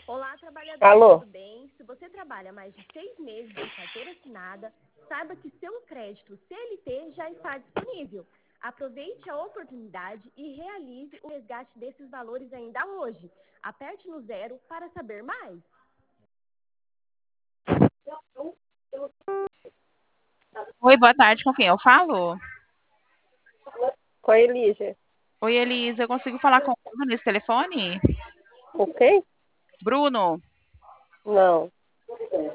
Olá, trabalhador, Alô? tudo bem? Se você trabalha mais de 6 meses de carteira assinada, saiba que seu crédito CLT já está disponível. Aproveite a oportunidade e realize o resgate desses valores ainda hoje. Aperte no 0 para saber mais. Oi, boa tarde, com quem eu falo? Com a Elígia. Oi, Elisa, eu consigo falar com o Bruno nesse telefone? Com quem? Bruno, Não.